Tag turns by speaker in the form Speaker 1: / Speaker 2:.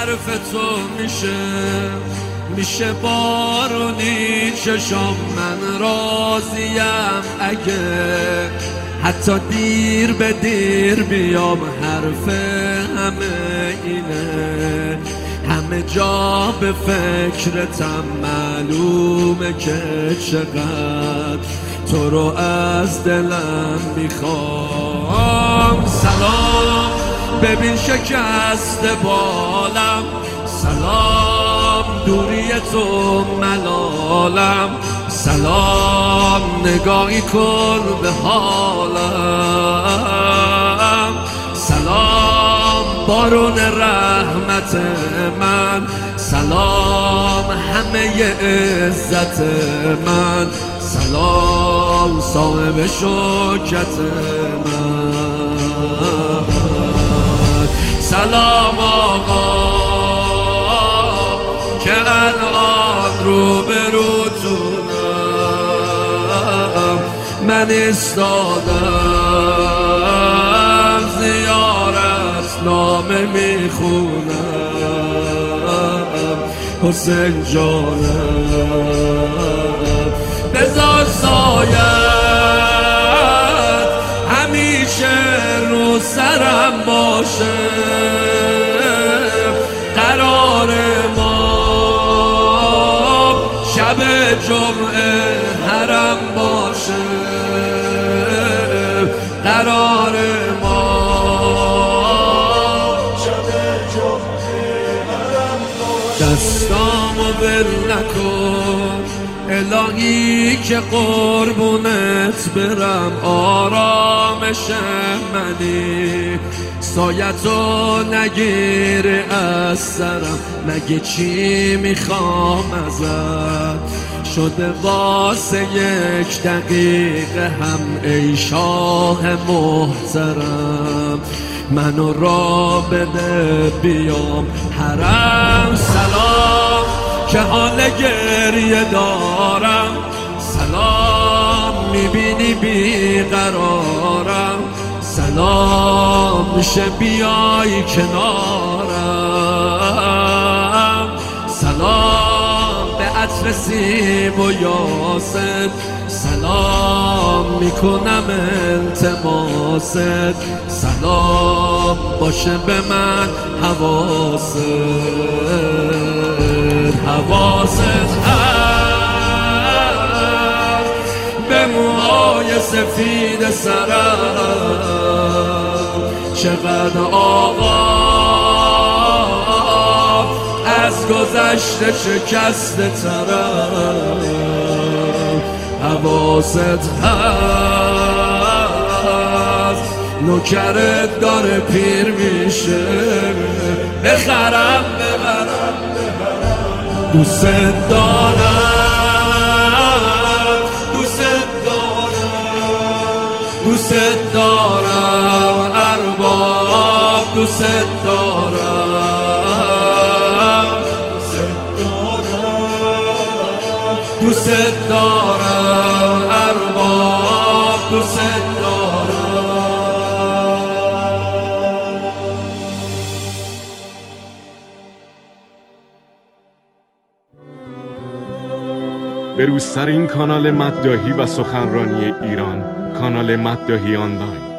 Speaker 1: حرف تو میشه بارونی چشام، من راضیم اگه حتی دیر به دیر بیام. حرف همه اینه، همه جا به فکرتم، معلومه که چقدر تو رو از دلم میخوام. سلام ببین شکست بالم، سلام دوری تو ملالم، سلام نگاهی کن به حالم، سلام بارون رحمت من، سلام همه عزت من، سلام صاحب شوکت من. سلام آقا که الان رو به روتونم، من استادم زیارت نامه میخونم. حسین جانم بذار سایت همیشه رو سرم باشه، قرار ما شب جمعه حرم باشه، قرار ما شب جمعه حرم باشه. دستامو ول نکن الهی که قربونت برم، آرامش منی، سایتو نگیر از سرم، مگه چی میخوام ازت، شده واسه یک دقیقه هم ای شاه محترم، منو را بده بیام حرم. سلام که حال گریه دارم، سلام میبینی بیقرارم، سلام میشه بیای کنارم، سلام به عطر سیب و یاست، سلام میکنم التماست، سلام باشه به من حواست هست به موهای سفید سرم، چقدر آقا از گذشته شکسته ترم، حواست هست نوکرت داره پیر میشه، بخرم ببرم دوست دارم، دوست دارم، دوست دارم ارباب، دوست دارم، دوست دارم ارباب، دوست دارم.
Speaker 2: به روزترین کانال مداحی و سخنرانی ایران، کانال مداحی آنلاین.